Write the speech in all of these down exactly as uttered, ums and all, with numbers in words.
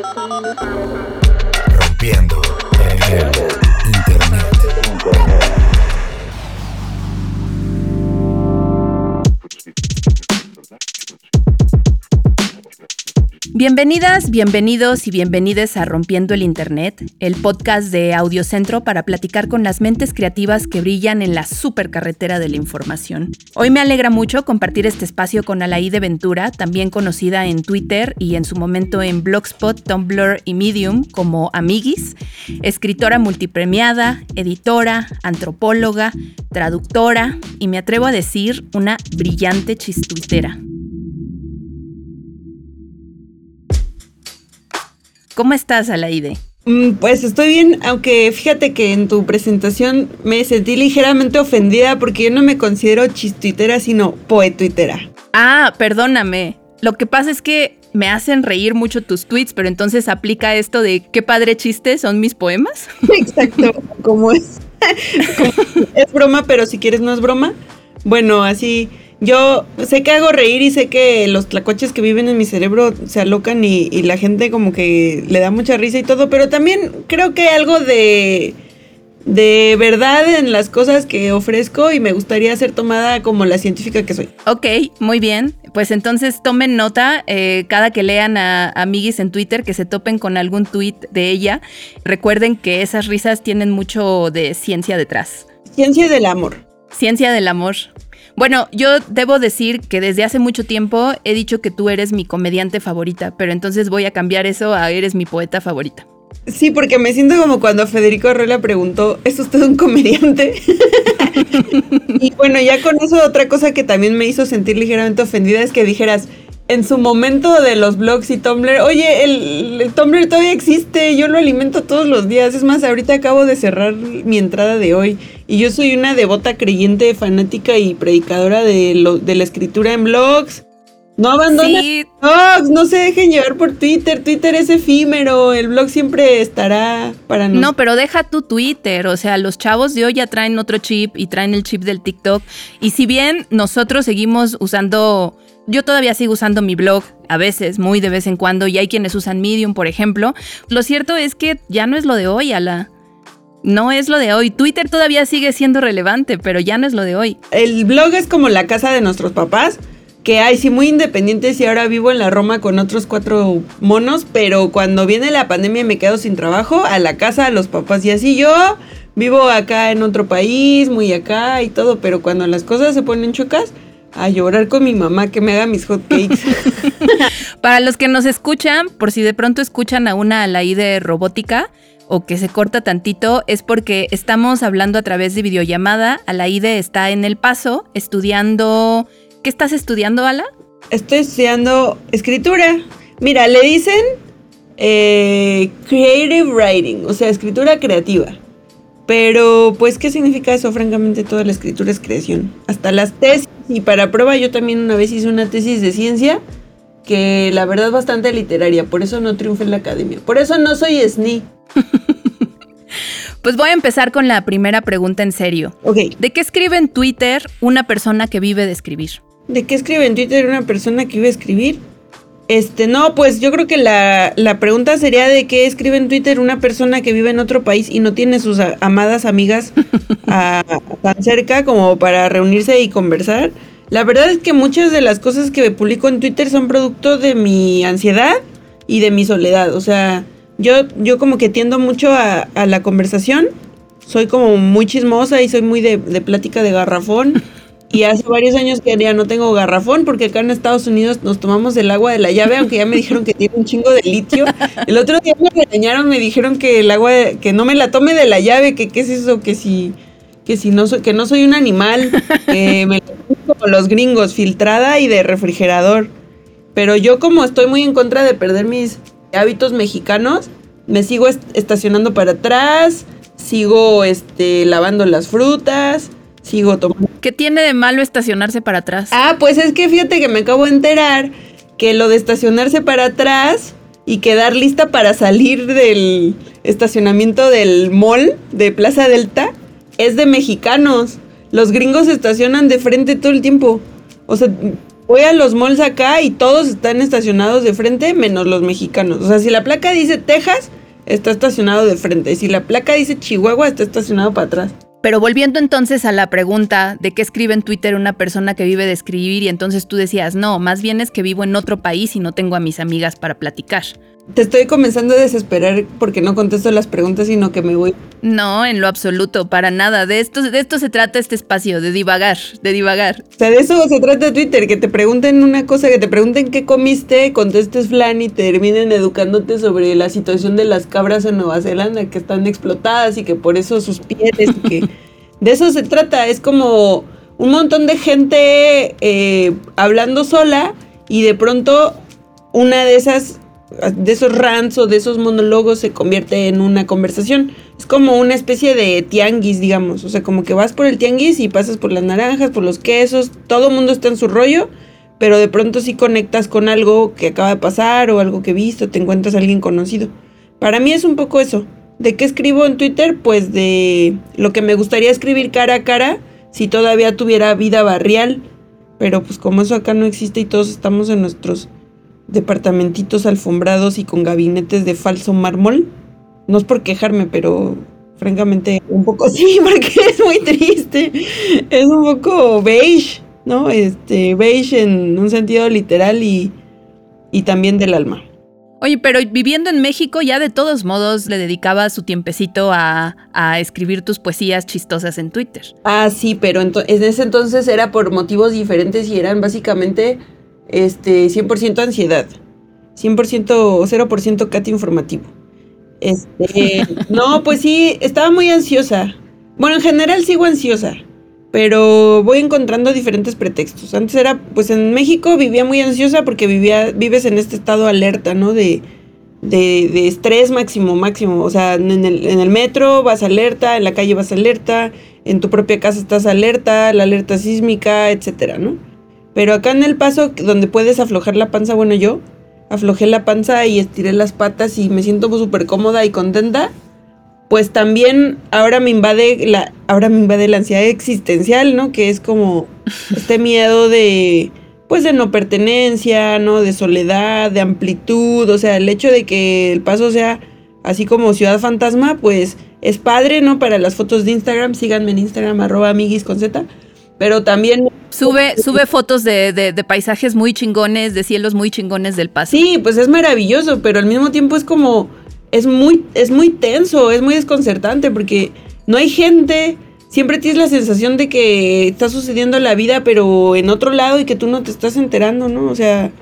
Rompiendo el internet. Bienvenidas, bienvenidos y bienvenides a Rompiendo el Internet, el podcast de Audiocentro para platicar con las mentes creativas que brillan en la supercarretera de la información. Hoy me alegra mucho compartir este espacio con Alaide Ventura, también conocida en Twitter y en su momento en Blogspot, Tumblr y Medium como Amiguis, escritora multipremiada, editora, antropóloga, traductora y me atrevo a decir una brillante chistuitera. ¿Cómo estás, Alaide? Mm, pues estoy bien, aunque fíjate que en tu presentación me sentí ligeramente ofendida porque yo no me considero chistuitera, sino poetuitera. Ah, perdóname. Lo que pasa es que me hacen reír mucho tus tweets, pero entonces aplica esto de qué padre chiste son mis poemas. Exacto, como es. Como es broma, pero si quieres no es broma. Bueno, así... Yo sé que hago reír y sé que los tlacuaches que viven en mi cerebro se alocan y, y la gente como que le da mucha risa y todo, pero también creo que hay algo de, de verdad en las cosas que ofrezco y me gustaría ser tomada como la científica que soy. Ok, muy bien. Pues entonces tomen nota eh, cada que lean a Amiguis en Twitter, que se topen con algún tweet de ella. Recuerden que esas risas tienen mucho de ciencia detrás. Ciencia del amor. Ciencia del amor. Bueno, yo debo decir que desde hace mucho tiempo he dicho que tú eres mi comediante favorita, pero entonces voy a cambiar eso a eres mi poeta favorita. Sí, porque me siento como cuando Federico Arreola preguntó, ¿es usted un comediante? Y bueno, ya con eso otra cosa que también me hizo sentir ligeramente ofendida es que dijeras, en su momento de los blogs y Tumblr, oye, el, el Tumblr todavía existe, yo lo alimento todos los días. Es más, ahorita acabo de cerrar mi entrada de hoy y yo soy una devota creyente, fanática y predicadora de, lo, de la escritura en blogs. No abandonen sí. blogs, no se dejen llevar por Twitter, Twitter es efímero, el blog siempre estará para nosotros. No, pero deja tu Twitter, o sea, los chavos de hoy ya traen otro chip y traen el chip del TikTok. Y si bien nosotros seguimos usando... Yo todavía sigo usando mi blog, a veces, muy de vez en cuando, y hay quienes usan Medium, por ejemplo. Lo cierto es que ya no es lo de hoy, Ala. No es lo de hoy. Twitter todavía sigue siendo relevante, pero ya no es lo de hoy. El blog es como la casa de nuestros papás, que hay sí muy independientes y ahora vivo en la Roma con otros cuatro monos, pero cuando viene la pandemia y me quedo sin trabajo, a la casa de los papás. Y así yo vivo acá en otro país, muy acá y todo, pero cuando las cosas se ponen chocas... a llorar con mi mamá que me haga mis hotcakes. Para los que nos escuchan, por si de pronto escuchan a una Alaide robótica o que se corta tantito, es porque estamos hablando a través de videollamada. Alaide está en El Paso estudiando... ¿Qué estás estudiando, Ala? Estoy estudiando escritura. Mira, le dicen eh, creative writing, o sea, escritura creativa. Pero, pues, ¿qué significa eso? Francamente, toda la escritura es creación. Hasta las tesis. Y para prueba, yo también una vez hice una tesis de ciencia, que la verdad es bastante literaria. Por eso no triunfé en la academia. Por eso no soy S N I. Pues voy a empezar con la primera pregunta en serio. Ok. ¿De qué escribe en Twitter una persona que vive de escribir? ¿De qué escribe en Twitter una persona que vive de escribir? Este, no, pues yo creo que la, la pregunta sería de qué escribe en Twitter una persona que vive en otro país y no tiene sus a, amadas amigas a, tan cerca como para reunirse y conversar. La verdad es que muchas de las cosas que publico en Twitter son producto de mi ansiedad y de mi soledad. O sea, yo, yo como que tiendo mucho a, a la conversación, soy como muy chismosa y soy muy de, de plática de garrafón. Y hace varios años que ya no tengo garrafón porque acá en Estados Unidos nos tomamos el agua de la llave, aunque ya me dijeron que tiene un chingo de litio. El otro día me regañaron, me dijeron que el agua, que no me la tome de la llave, que qué es eso, que si, que si no soy, que no soy un animal, que me la tomo como los gringos, filtrada y de refrigerador. Pero yo como estoy muy en contra de perder mis hábitos mexicanos, me sigo est- estacionando para atrás, sigo este lavando las frutas. Sigo tomando. ¿Qué tiene de malo estacionarse para atrás? Ah, pues es que fíjate que me acabo de enterar que lo de estacionarse para atrás y quedar lista para salir del estacionamiento del mall de Plaza Delta es de mexicanos. Los gringos se estacionan de frente todo el tiempo. O sea, voy a los malls acá y todos están estacionados de frente, menos los mexicanos. O sea, si la placa dice Texas, está estacionado de frente. Si la placa dice Chihuahua, está estacionado para atrás. Pero volviendo entonces a la pregunta de qué escribe en Twitter una persona que vive de escribir y entonces tú decías, no, más bien es que vivo en otro país y no tengo a mis amigas para platicar. Te estoy comenzando a desesperar porque no contesto las preguntas, sino que me voy. No, en lo absoluto, para nada. De esto, de esto se trata este espacio, de divagar, de divagar. O sea, de eso se trata Twitter, que te pregunten una cosa, que te pregunten qué comiste, contestes flan y terminen educándote sobre la situación de las cabras en Nueva Zelanda, que están explotadas y que por eso sus pieles, y que de eso se trata. Es como un montón de gente eh, hablando sola y de pronto una de esas... de esos rants o de esos monólogos se convierte en una conversación. Es como una especie de tianguis, digamos. O sea, como que vas por el tianguis y pasas por las naranjas, por los quesos. Todo el mundo está en su rollo, pero de pronto sí conectas con algo que acaba de pasar o algo que viste, o te encuentras a alguien conocido. Para mí es un poco eso. ¿De qué escribo en Twitter? Pues de lo que me gustaría escribir cara a cara si todavía tuviera vida barrial. Pero pues como eso acá no existe y todos estamos en nuestros departamentitos alfombrados y con gabinetes de falso mármol. No es por quejarme, pero francamente un poco sí, porque es muy triste. Es un poco beige, ¿no? Este, beige en un sentido literal y, y también del alma. Oye, pero viviendo en México ya de todos modos le dedicabas su tiempecito a, a escribir tus poesías chistosas en Twitter. Ah, sí, pero ento- en ese entonces era por motivos diferentes y eran básicamente... Este, cien por ciento ansiedad, cien por ciento, cero por ciento cat informativo. Este, no, pues sí, estaba muy ansiosa. Bueno, en general sigo ansiosa, pero voy encontrando diferentes pretextos. Antes era, pues en México vivía muy ansiosa porque vivía, vives en este estado alerta, ¿no? De, de, de estrés máximo, máximo. O sea, en el, en el metro vas alerta, en la calle vas alerta, en tu propia casa estás alerta, la alerta sísmica, etcétera, ¿no? Pero acá en El Paso, donde puedes aflojar la panza, bueno, yo aflojé la panza y estiré las patas y me siento súper cómoda y contenta, pues también ahora me invade la, ahora me invade la ansiedad existencial, ¿no? Que es como este miedo de, pues de no pertenencia, ¿no? De soledad, de amplitud, o sea, el hecho de que El Paso sea así como ciudad fantasma, pues es padre, ¿no? Para las fotos de Instagram, síganme en Instagram, arroba amiguis con Z, pero también... Sube, sube fotos de, de, de paisajes muy chingones, de cielos muy chingones del Paso. Sí, pues es maravilloso, pero al mismo tiempo es como, es muy, es muy tenso, es muy desconcertante, porque no hay gente, siempre tienes la sensación de que está sucediendo la vida, pero en otro lado y que tú no te estás enterando, ¿no? O sea,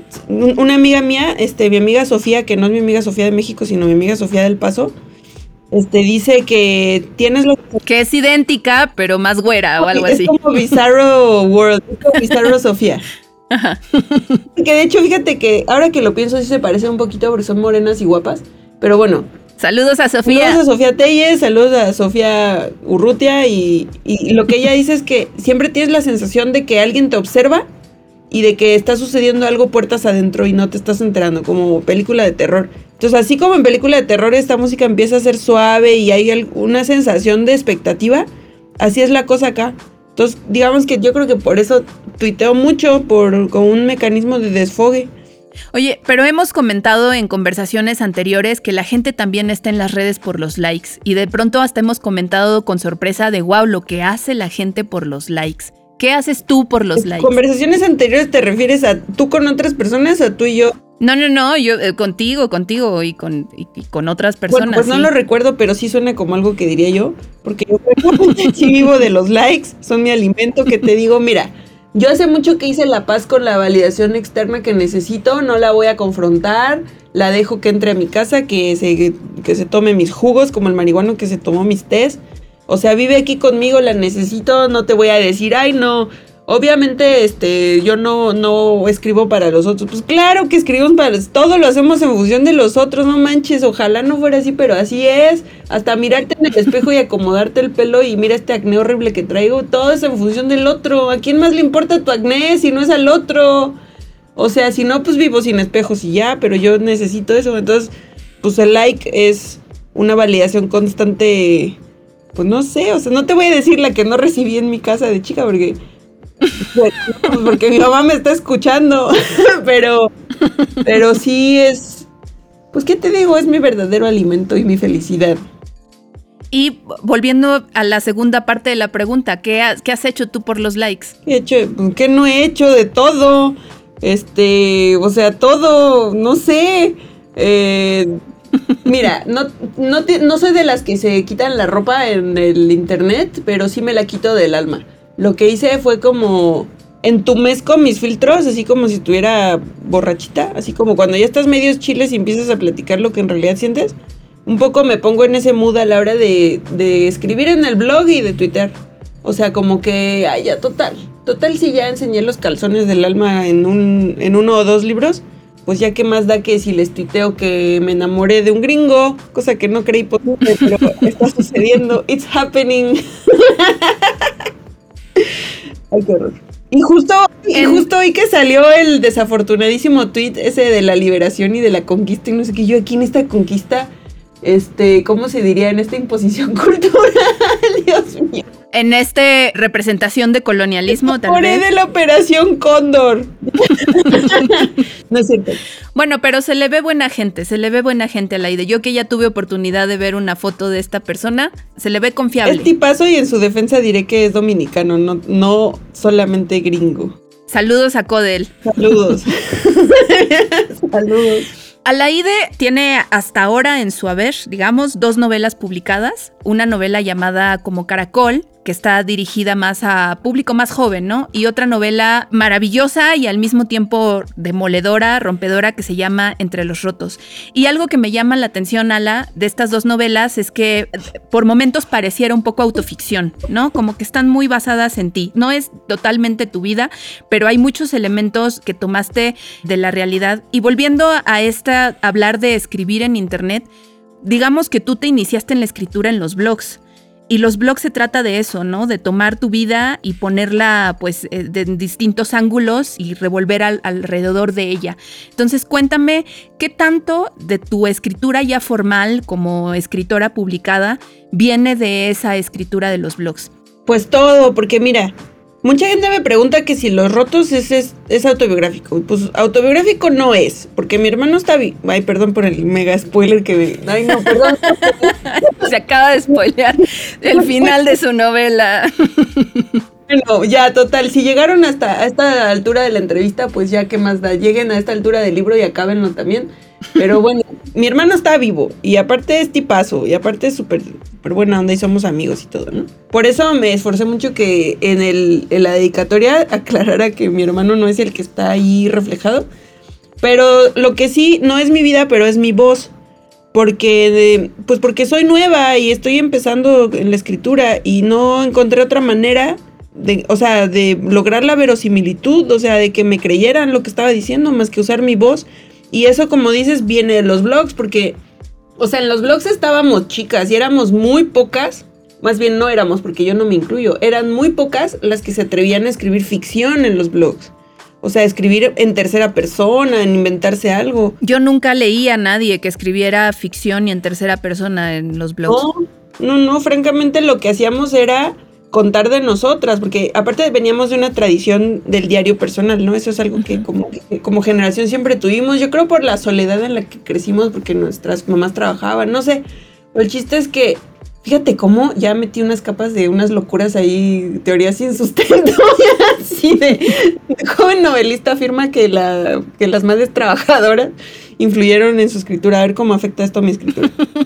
una amiga mía, este, mi amiga Sofía, que no es mi amiga Sofía de México, sino mi amiga Sofía del Paso, Este, dice que tienes lo que es idéntica, pero más güera o algo es así. Es como Bizarro World, es como Bizarro Sofía. Ajá. Que de hecho, fíjate que ahora que lo pienso, sí se parece un poquito porque son morenas y guapas. Pero bueno. Saludos a Sofía. Saludos a Sofía Telles, saludos a Sofía Urrutia. Y, y lo que ella dice es que siempre tienes la sensación de que alguien te observa y de que está sucediendo algo puertas adentro y no te estás enterando, como película de terror. Entonces, así como en película de terror esta música empieza a ser suave y hay una sensación de expectativa, así es la cosa acá. Entonces, digamos que yo creo que por eso tuiteo mucho, por con un mecanismo de desfogue. Oye, pero hemos comentado en conversaciones anteriores que la gente también está en las redes por los likes y de pronto hasta hemos comentado con sorpresa de wow, lo que hace la gente por los likes. ¿Qué haces tú por los likes? ¿Conversaciones anteriores te refieres a tú con otras personas o tú y yo? No, no, no, yo eh, contigo, contigo y con, y, y con otras personas. Bueno, pues sí. No lo recuerdo, pero sí suena como algo que diría yo, porque yo sí vivo de los likes, son mi alimento, que te digo, mira, yo hace mucho que hice la paz con la validación externa que necesito, no la voy a confrontar, la dejo que entre a mi casa, que se, que se tome mis jugos, como el marihuano que se tomó mis tés. O sea, vive aquí conmigo, la necesito, no te voy a decir, ay, no, obviamente este, yo no, no escribo para los otros. Pues claro que escribimos para los, todo lo hacemos en función de los otros, no manches, ojalá no fuera así, pero así es. Hasta mirarte en el espejo y acomodarte el pelo y mira este acné horrible que traigo, todo es en función del otro. ¿A quién más le importa tu acné si no es al otro? O sea, si no, pues vivo sin espejos y ya, pero yo necesito eso. Entonces, pues el like es una validación constante. Pues no sé, o sea, no te voy a decir la que no recibí en mi casa de chica, porque Pues, porque mi mamá me está escuchando, pero, pero sí es, pues qué te digo, es mi verdadero alimento y mi felicidad. Y volviendo a la segunda parte de la pregunta, ¿qué has, qué has hecho tú por los likes? He hecho, ¿qué no he hecho? De todo, este, o sea, todo, no sé, eh, mira, no, no, te, no soy de las que se quitan la ropa en el internet, pero sí me la quito del alma. Lo que hice fue como entumezco mis filtros, así como si estuviera borrachita, así como cuando ya estás medios chiles y empiezas a platicar lo que en realidad sientes. Un poco me pongo en ese mood a la hora de, de escribir en el blog y de tuitear. O sea, como que, ay, ya, total. Total, si ya enseñé los calzones del alma en, un, en uno o dos libros, pues ya qué más da que si les tuiteo que me enamoré de un gringo, cosa que no creí posible, pero está sucediendo. It's happening. Ay, qué horror. Y justo, y justo hoy que salió el desafortunadísimo tweet ese de la liberación y de la conquista y no sé qué, yo aquí en esta conquista, este, ¿cómo se diría? En esta imposición cultural, Dios mío. En esta representación de colonialismo, tal Por vez. de la Operación Cóndor. No es cierto. Bueno, pero se le ve buena gente, se le ve buena gente a Laide. Yo que ya tuve oportunidad de ver una foto de esta persona, se le ve confiable. Es tipazo y en su defensa diré que es dominicano, no, no solamente gringo. Saludos a Codel. Saludos. Saludos. Alaide tiene hasta ahora en su haber, digamos, dos novelas publicadas. Una novela llamada Como Caracol, que está dirigida más a público más joven, ¿no? Y otra novela maravillosa y al mismo tiempo demoledora, rompedora, que se llama Entre los Rotos. Y algo que me llama la atención, Ala, de estas dos novelas es que por momentos pareciera un poco autoficción, ¿no? Como que están muy basadas en ti. No es totalmente tu vida, pero hay muchos elementos que tomaste de la realidad. Y volviendo a esta, hablar de escribir en internet, digamos que tú te iniciaste en la escritura en los blogs. Y los blogs se trata de eso, ¿no? De tomar tu vida y ponerla, pues, eh, de distintos ángulos y revolver al, alrededor de ella. Entonces, cuéntame, ¿qué tanto de tu escritura ya formal como escritora publicada viene de esa escritura de los blogs? Pues todo, porque mira, mucha gente me pregunta que si Los Rotos es, es, es autobiográfico. Pues autobiográfico no es, porque mi hermano está... Vi- Ay, perdón por el mega spoiler que me... Ay, no, perdón. Se acaba de spoilear el final de su novela. Bueno, ya, total, si llegaron hasta a esta altura de la entrevista, pues ya, ¿qué más da? Lleguen a esta altura del libro y acábenlo también. Pero bueno, mi hermano está vivo y aparte es tipazo y aparte es súper súper buena onda y somos amigos y todo, ¿no? Por eso me esforcé mucho que en, el, en la dedicatoria aclarara que mi hermano no es el que está ahí reflejado. Pero lo que sí, no es mi vida, pero es mi voz. Porque, de, pues porque soy nueva y estoy empezando en la escritura y no encontré otra manera de, o sea, de lograr la verosimilitud, o sea, de que me creyeran lo que estaba diciendo más que usar mi voz. Y eso, como dices, viene de los blogs, porque, o sea, en los blogs estábamos chicas y éramos muy pocas, más bien no éramos, porque yo no me incluyo, eran muy pocas las que se atrevían a escribir ficción en los blogs. O sea, escribir en tercera persona, en inventarse algo. Yo nunca leí a nadie que escribiera ficción y en tercera persona en los blogs. No, no, no, francamente lo que hacíamos era contar de nosotras, porque aparte veníamos de una tradición del diario personal, ¿no? Eso es algo que como, que como generación siempre tuvimos, yo creo por la soledad en la que crecimos, porque nuestras mamás trabajaban, no sé. Pero el chiste es que, fíjate cómo ya metí unas capas de unas locuras ahí, teorías sin sustento, así de, de joven novelista afirma que, la, que las madres trabajadoras influyeron en su escritura, a ver cómo afecta esto a mi escritura.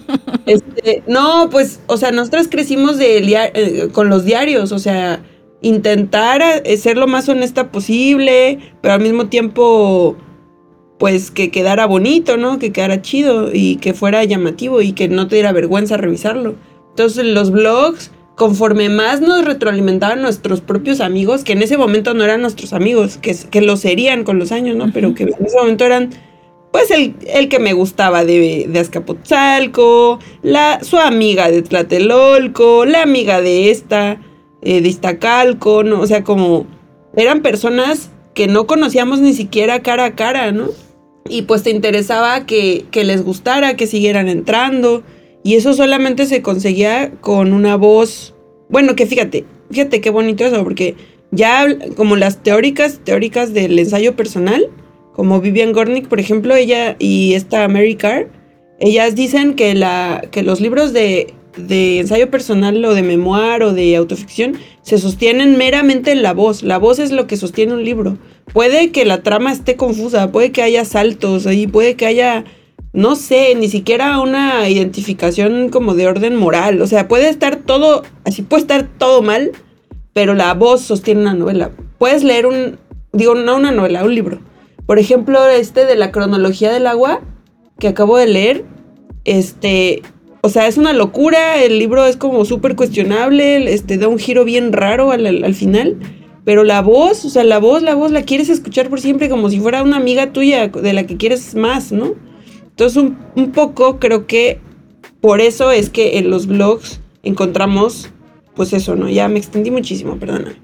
Este, no, pues, o sea, nosotras crecimos de eh, con los diarios, o sea, intentar ser lo más honesta posible, pero al mismo tiempo, pues, que quedara bonito, ¿no? Que quedara chido y que fuera llamativo y que no te diera vergüenza revisarlo. Entonces, los blogs, conforme más nos retroalimentaban nuestros propios amigos, que en ese momento no eran nuestros amigos, que, que lo serían con los años, ¿no? Pero que en ese momento eran... Pues el, el que me gustaba de, de Azcapotzalco, la, su amiga de Tlatelolco, la amiga de esta, eh, de Iztacalco, ¿no? O sea, como eran personas que no conocíamos ni siquiera cara a cara, ¿no? Y pues te interesaba que, que les gustara, que siguieran entrando. Y eso solamente se conseguía con una voz... Bueno, que fíjate, fíjate qué bonito eso, porque ya como las teóricas, teóricas del ensayo personal, como Vivian Gornick, por ejemplo, ella y esta Mary Karr, ellas dicen que, la, que los libros de, de ensayo personal o de memoir o de autoficción se sostienen meramente en la voz. La voz es lo que sostiene un libro. Puede que la trama esté confusa, puede que haya saltos ahí, puede que haya, no sé, ni siquiera una identificación como de orden moral. O sea, puede estar todo, así puede estar todo mal, pero la voz sostiene una novela. Puedes leer un, digo, no una novela, un libro. Por ejemplo, este de la cronología del agua, que acabo de leer, este, o sea, es una locura, el libro es como súper cuestionable, este, da un giro bien raro al, al, al final, pero la voz, o sea, la voz, la voz la quieres escuchar por siempre, como si fuera una amiga tuya de la que quieres más, ¿no? Entonces, un, un poco creo que por eso es que en los blogs encontramos pues eso, ¿no? Ya me extendí muchísimo, perdona.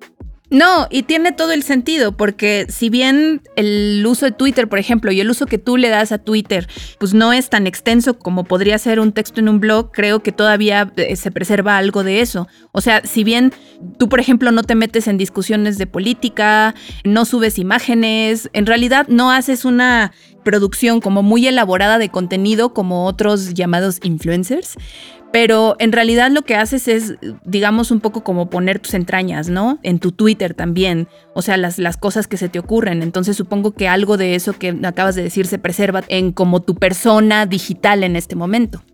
No, y tiene todo el sentido, porque si bien el uso de Twitter, por ejemplo, y el uso que tú le das a Twitter, pues no es tan extenso como podría ser un texto en un blog, creo que todavía se preserva algo de eso. O sea, si bien tú, por ejemplo, no te metes en discusiones de política, no subes imágenes, en realidad no haces una producción como muy elaborada de contenido como otros llamados influencers, pero en realidad lo que haces es, digamos, un poco como poner tus entrañas, ¿no? En tu Twitter también, o sea, las, las cosas que se te ocurren. Entonces supongo que algo de eso que acabas de decir se preserva en como tu persona digital en este momento.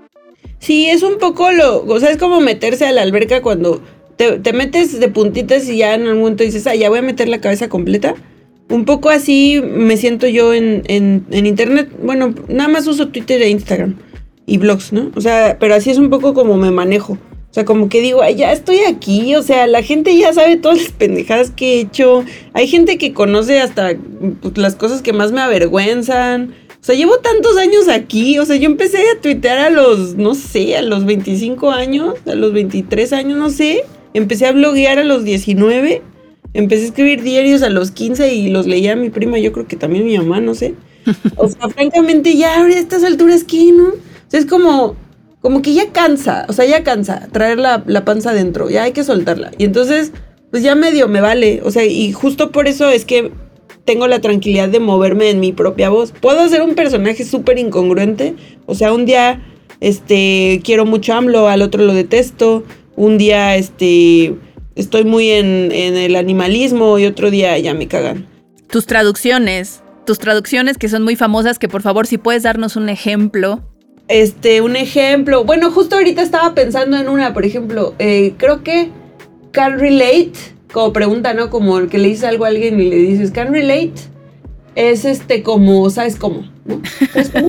Sí, es un poco lo, o sea, es como meterse a la alberca cuando te, te metes de puntitas y ya en algún momento dices, ah, ya voy a meter la cabeza completa. Un poco así me siento yo en, en, en internet. Bueno, nada más uso Twitter e Instagram y blogs, ¿no? O sea, pero así es un poco como me manejo. O sea, como que digo, ay, ya estoy aquí. O sea, la gente ya sabe todas las pendejadas que he hecho. Hay gente que conoce hasta pues, las cosas que más me avergüenzan. O sea, llevo tantos años aquí. O sea, yo empecé a tuitear a los, no sé, a los veinticinco años, a los veintitrés años, no sé. Empecé a bloguear a los diecinueve. Empecé a escribir diarios a los quince y los leía a mi prima, yo creo que también mi mamá, no sé. O sea, francamente ya a estas alturas, ¿qué, no? O sea, es como, como que ya cansa, o sea, ya cansa traer la, la panza adentro, ya hay que soltarla. Y entonces, pues ya medio me vale, o sea, y justo por eso es que tengo la tranquilidad de moverme en mi propia voz. Puedo ser un personaje súper incongruente, o sea, un día, este, quiero mucho a AMLO, al otro lo detesto, un día, este... estoy muy en, en el animalismo y otro día ya me cagan. Tus traducciones, tus traducciones que son muy famosas, que por favor si puedes darnos un ejemplo. Este, un ejemplo, bueno, justo ahorita estaba pensando en una, por ejemplo, eh, creo que can relate, como pregunta, ¿no? Como el que le dice algo a alguien y le dices can relate, es este como, ¿sabes cómo? ¿No? ¿Sabes cómo?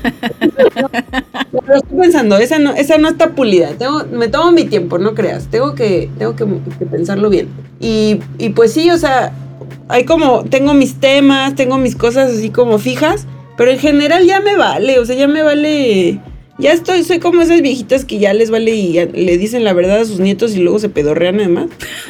Lo estoy pensando, esa no, esa no está pulida. Tengo, me tomo mi tiempo, no creas. Tengo que, tengo que, que pensarlo bien. Y, y pues sí, o sea, hay como, tengo mis temas, tengo mis cosas así como fijas, pero en general ya me vale, o sea, ya me vale. Ya estoy, soy como esas viejitas que ya les vale y ya, le dicen la verdad a sus nietos y luego se pedorrean además.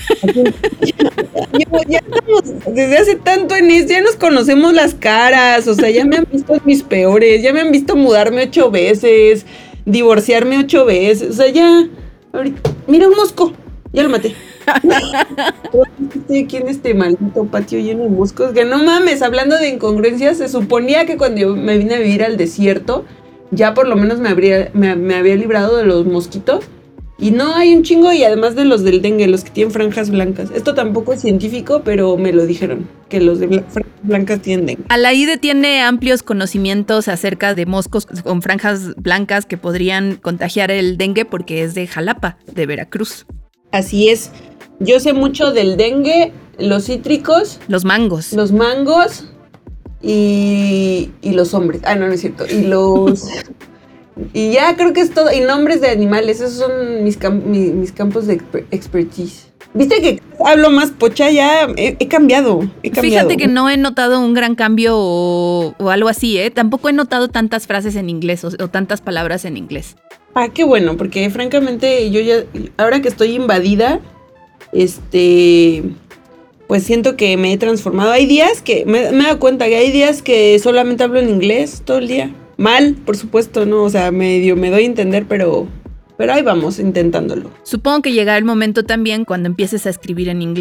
ya, ya estamos desde hace tanto en eso, ya nos conocemos las caras, o sea, ya me han visto mis peores, ya me han visto mudarme ocho veces, divorciarme ocho veces, o sea, ya, ahorita, mira un mosco, ya lo maté. Estoy aquí en este maldito patio lleno de moscos, que no mames, hablando de incongruencias, se suponía que cuando yo me vine a vivir al desierto, ya por lo menos me, habría, me, me había librado de los mosquitos. Y no, hay un chingo, y además de los del dengue, los que tienen franjas blancas. Esto tampoco es científico, pero me lo dijeron, que los de franjas blancas tienen dengue. Alaide tiene amplios conocimientos acerca de moscos con franjas blancas que podrían contagiar el dengue porque es de Jalapa, de Veracruz. Así es. Yo sé mucho del dengue, los cítricos. Los mangos. Los mangos. Y, y los hombres. Ah, no, no es cierto. Y los... y ya creo que es todo. Y nombres de animales. Esos son mis, cam- mi, mis campos de exper- expertise. ¿Viste que hablo más pocha? Ya he, he cambiado. He cambiado. Fíjate que no he notado un gran cambio o, o algo así, ¿eh? Tampoco he notado tantas frases en inglés o, o tantas palabras en inglés. Ah, qué bueno, porque francamente yo ya... Ahora que estoy invadida, este... pues siento que me he transformado. Hay días que, me, me he dado cuenta que hay días que solamente hablo en inglés todo el día. Mal, por supuesto, ¿no? O sea, medio me doy a entender, pero, pero ahí vamos, intentándolo. Supongo que llegará el momento también cuando empieces a escribir en inglés.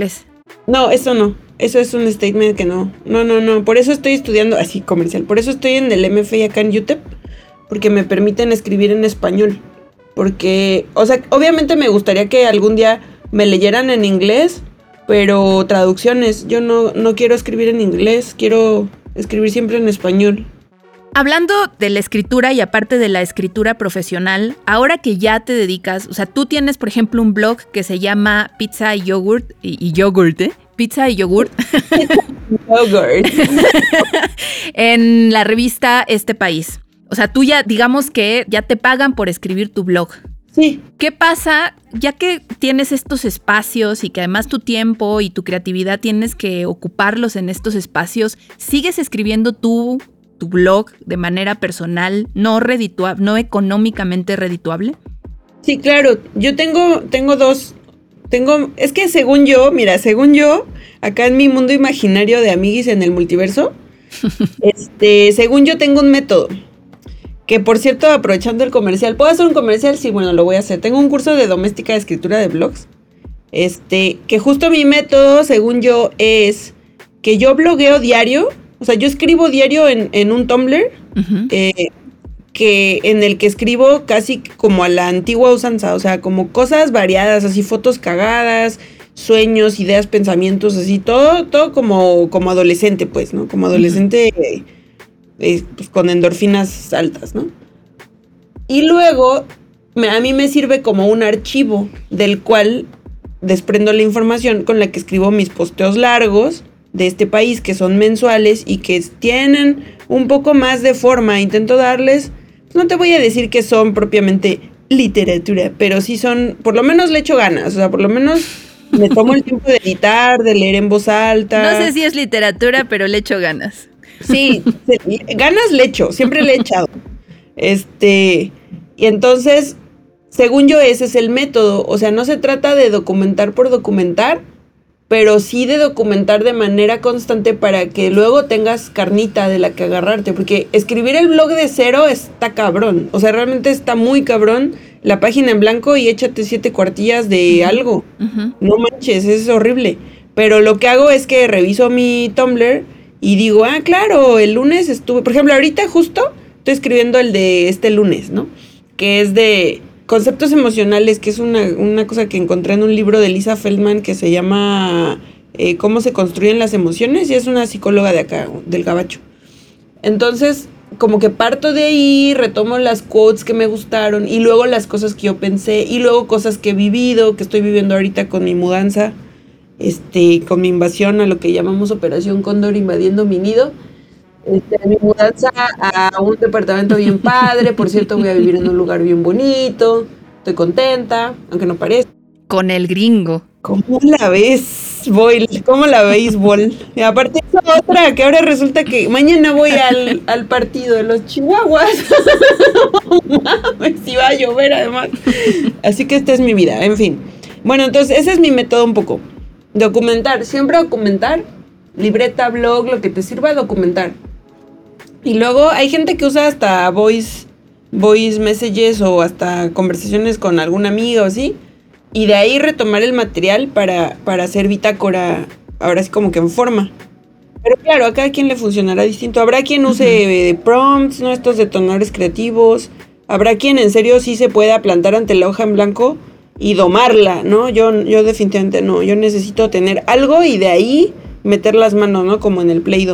No, eso no. Eso es un statement que no. No, no, no. Por eso estoy estudiando, así comercial. Por eso estoy en el M F I acá en U T E P. Porque me permiten escribir en español. Porque, o sea, obviamente me gustaría que algún día me leyeran en inglés, pero traducciones. Yo no, no quiero escribir en inglés, quiero escribir siempre en español. Hablando de la escritura y aparte de la escritura profesional, ahora que ya te dedicas, o sea, tú tienes, por ejemplo, un blog que se llama Pizza y Yogurt, y, y Yogurt, ¿eh? Pizza y Yogurt. Yogurt. En la revista Este País. O sea, tú ya, digamos que ya te pagan por escribir tu blog. Sí. ¿Qué pasa ya que tienes estos espacios y que además tu tiempo y tu creatividad tienes que ocuparlos en estos espacios? ¿Sigues escribiendo tú tu blog de manera personal, no redituable, no económicamente redituable? Sí, claro. Yo tengo, tengo dos. Tengo, es que según yo, mira, según yo, acá en mi mundo imaginario de amiguis en el multiverso, este, según yo tengo un método. Que por cierto, aprovechando el comercial, ¿puedo hacer un comercial? Sí, bueno, lo voy a hacer. Tengo un curso de doméstica de escritura de blogs. Este, que justo mi método, según yo, es que yo blogueo diario. O sea, yo escribo diario en, en un Tumblr. Uh-huh. eh, que en el que escribo casi como a la antigua usanza. O sea, como cosas variadas, así fotos cagadas, sueños, ideas, pensamientos, así. Todo, todo como, como adolescente, pues, ¿no? Como adolescente... Uh-huh. eh, Eh, pues con endorfinas altas, ¿no? Y luego me, a mí me sirve como un archivo del cual desprendo la información con la que escribo mis posteos largos de este país, que son mensuales y que tienen un poco más de forma. Intento darles, pues no te voy a decir que son propiamente literatura, pero sí son, por lo menos le echo ganas, o sea, por lo menos me tomo el tiempo de editar, de leer en voz alta. No sé si es literatura, pero le echo ganas. Sí, ganas le echo, siempre le he echado. Este, y entonces, según yo, ese es el método. O sea, no se trata de documentar por documentar, pero sí de documentar de manera constante para que luego tengas carnita de la que agarrarte. Porque escribir el blog de cero está cabrón. O sea, realmente está muy cabrón. La página en blanco y échate siete cuartillas de uh-huh. algo. Uh-huh. No manches, es horrible. Pero lo que hago es que reviso mi Tumblr y digo, ah, claro, el lunes estuve... Por ejemplo, ahorita justo estoy escribiendo el de este lunes, ¿no? Que es de conceptos emocionales, que es una, una cosa que encontré en un libro de Lisa Feldman que se llama eh, Cómo se construyen las emociones, y es una psicóloga de acá, del Gabacho. Entonces, como que parto de ahí, retomo las quotes que me gustaron, y luego las cosas que yo pensé, y luego cosas que he vivido, que estoy viviendo ahorita con mi mudanza. Este, con mi invasión a lo que llamamos Operación Cóndor, invadiendo mi nido. Este, mi mudanza a un departamento bien padre. Por cierto, voy a vivir en un lugar bien bonito. Estoy contenta, aunque no parezca. Con el gringo. ¿Cómo la ves, Boy? ¿Cómo la veis, Bol? Y aparte esa otra, que ahora resulta que mañana voy al, al partido de los Chihuahuas. Mames, si va a llover además. Así que esta es mi vida, en fin. Bueno, entonces ese es mi método un poco. Documentar, siempre documentar, libreta, blog, lo que te sirva, documentar. Y luego hay gente que usa hasta voice, voice messages o hasta conversaciones con algún amigo o así, y de ahí retomar el material para, para hacer bitácora, ahora sí como que en forma. Pero claro, a cada quien le funcionará distinto. Habrá quien use uh-huh. prompts, ¿no? Estos detonadores creativos. Habrá quien en serio sí se pueda plantar ante la hoja en blanco y domarla, ¿no? Yo, yo definitivamente no. Yo necesito tener algo y de ahí meter las manos, ¿no? Como en el Play-Doh.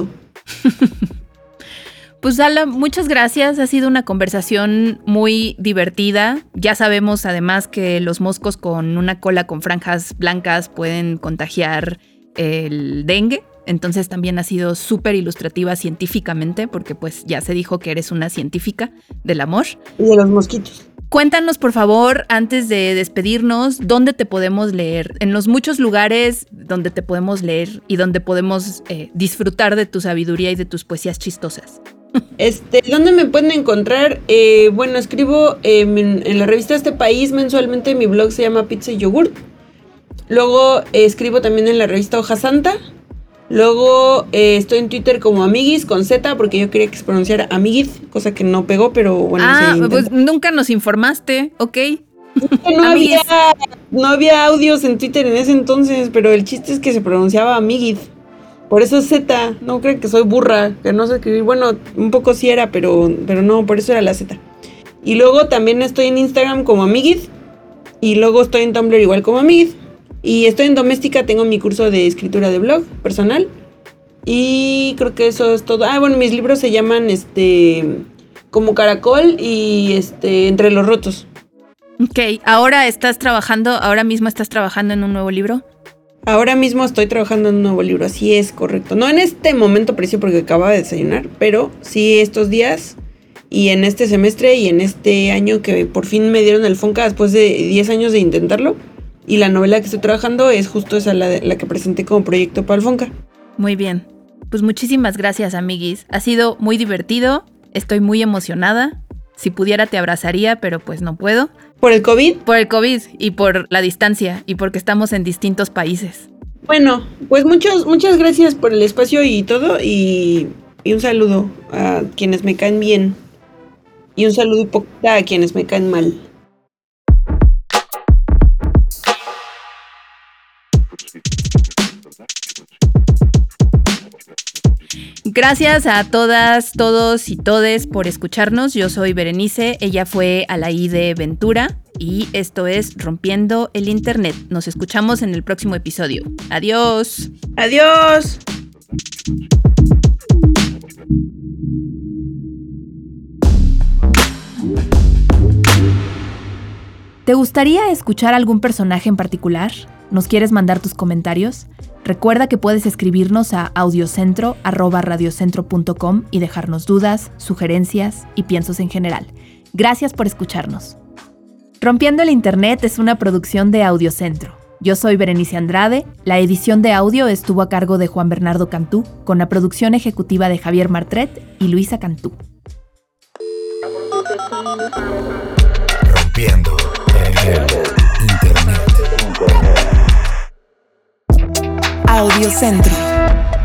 Pues Ala, muchas gracias. Ha sido una conversación muy divertida. Ya sabemos además que los moscos con una cola con franjas blancas pueden contagiar el dengue. Entonces también ha sido súper ilustrativa científicamente, porque pues ya se dijo que eres una científica del amor. Y de los mosquitos. Cuéntanos, por favor, antes de despedirnos, ¿dónde te podemos leer? En los muchos lugares donde te podemos leer y donde podemos eh, disfrutar de tu sabiduría y de tus poesías chistosas. Este, ¿dónde me pueden encontrar? Eh, bueno, escribo eh, en, en la revista Este País mensualmente. Mi blog se llama Pizza y Yogurt. Luego eh, escribo también en la revista Hoja Santa. Luego eh, estoy en Twitter como Amiguis con Z, porque yo quería que se pronunciara Amiguiz, cosa que no pegó, pero bueno. Ah, pues nunca nos informaste, ok. Es que no había, no había audios en Twitter en ese entonces, pero el chiste es que se pronunciaba amiguid. Por eso es Z. No creen que soy burra, que no sé escribir. Bueno, un poco sí era, pero, pero no, por eso era la Z. Y luego también estoy en Instagram como amiguid. Y luego estoy en Tumblr igual como amiguid. Y estoy en Doméstica, tengo mi curso de escritura de blog personal. Y creo que eso es todo. Ah, bueno, mis libros se llaman este como Caracol y este Entre los Rotos. Ok, ¿ahora estás trabajando, ahora mismo estás trabajando en un nuevo libro? Ahora mismo estoy trabajando en un nuevo libro, así es, correcto. No en este momento preciso porque acababa de desayunar, pero sí estos días y en este semestre y en este año que por fin me dieron el Fonca después de diez años de intentarlo. Y la novela que estoy trabajando es justo esa, la, la que presenté como proyecto para el Fonca. Muy bien. Pues muchísimas gracias, amiguis. Ha sido muy divertido, estoy muy emocionada. Si pudiera te abrazaría, pero pues no puedo. ¿Por el COVID? Por el COVID y por la distancia y porque estamos en distintos países. Bueno, pues muchos, muchas gracias por el espacio y todo y, y un saludo a quienes me caen bien y un saludo hipócrita a quienes me caen mal. Gracias a todas, todos y todes por escucharnos. Yo soy Berenice, ella fue Alaí de Ventura y esto es Rompiendo el Internet. Nos escuchamos en el próximo episodio. Adiós. Adiós. ¿Te gustaría escuchar algún personaje en particular? ¿Nos quieres mandar tus comentarios? Recuerda que puedes escribirnos a audiocentro arroba radiocentro punto com y dejarnos dudas, sugerencias y piensos en general. Gracias por escucharnos. Rompiendo el Internet es una producción de Audiocentro. Yo soy Berenice Andrade, la edición de audio estuvo a cargo de Juan Bernardo Cantú, con la producción ejecutiva de Javier Martret y Luisa Cantú. Rompiendo el Internet. Audiocentro.